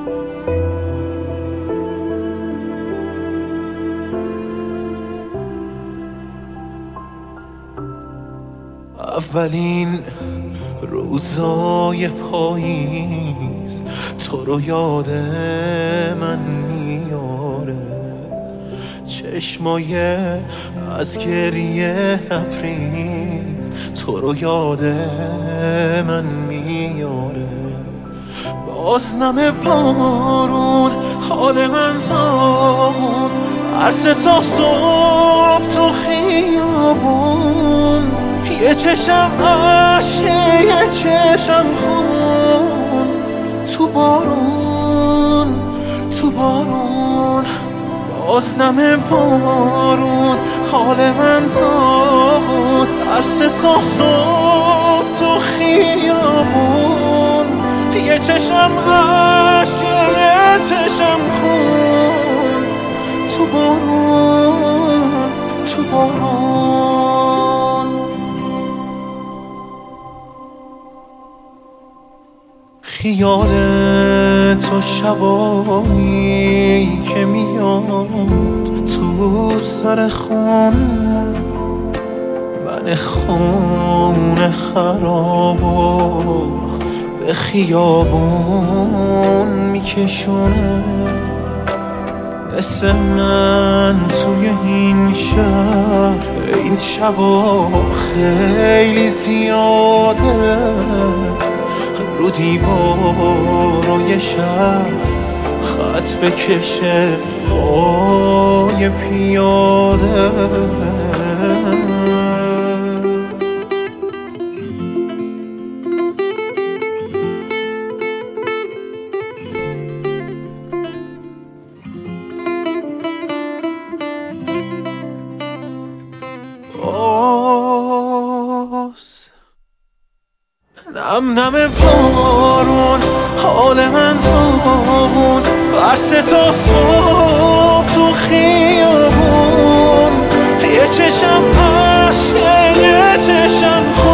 اولین روزای پاییز تو رو یاد من میاره، چشمای از گریه لبریز تو رو یاد من میاره. باز نم بارون حال من تاون، عرصه تا صبح تو خیابون، یه چشم عشقه یه چشم خون، تو بارون تو بارون. باز نم بارون حال من تاون، عرصه تا صبح تو خیابون، یه چشم عشقه یه چشم خون، تو بارون تو بارون. خیال تو شبایی که میاد تو سر خونه، من خونه خرابو به خیابون میکشونه. مثل من توی این شهر این شبا خیلی زیاده، رو دیوارای شهر خط بکشه پای پیاده. نم نم بارون حال من تاون، عرصه تا صبح تو خیابون، یه چشم عشقه یه چشم خون.